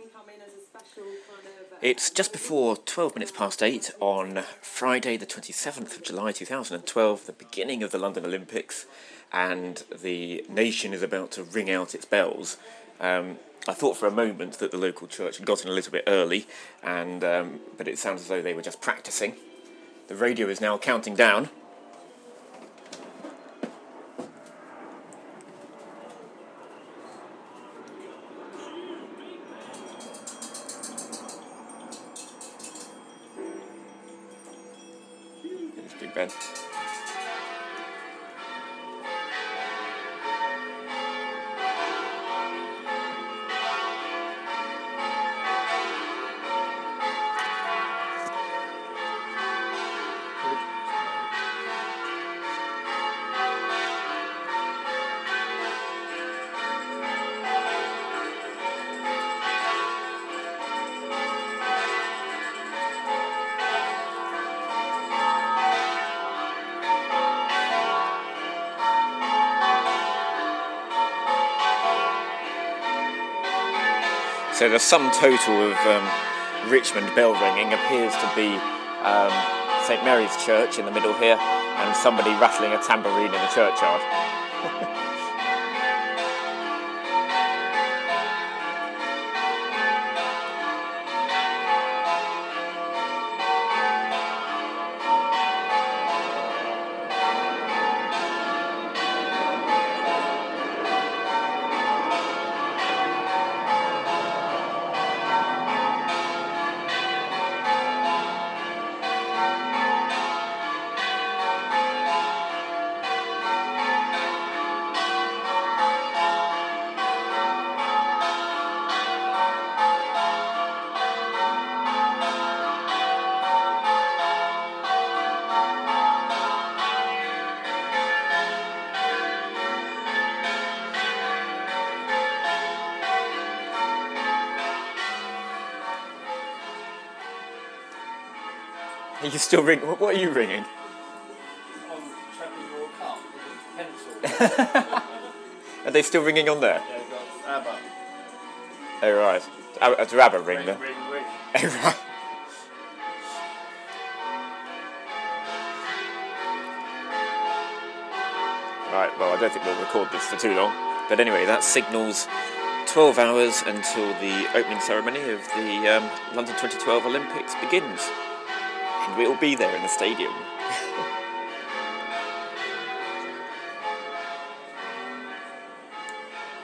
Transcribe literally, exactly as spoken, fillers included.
It's just before twelve minutes past eight on Friday the twenty-seventh of July two thousand twelve, the beginning of the London Olympics, and the nation is about to ring out its bells. Um, I thought for a moment that the local church had gotten a little bit early, and um, but it sounds as though they were just practising. The radio is now counting down. It's Big Ben. So the sum total of um, Richmond bell ringing appears to be um, Saint Mary's Church in the middle here, and somebody rattling a tambourine in the churchyard. Are you still ringing? What are you ringing? I'm tracking your cup with a pencil. Are they still ringing on there? Yeah, we've got ABBA. Oh, right. Oh, it's ABBA ring Ring, there. ring, ring. Oh, right. Right, well, I don't think we'll record this for too long. But anyway, that signals twelve hours until the opening ceremony of the um, London twenty twelve Olympics begins. And we'll be there in the stadium.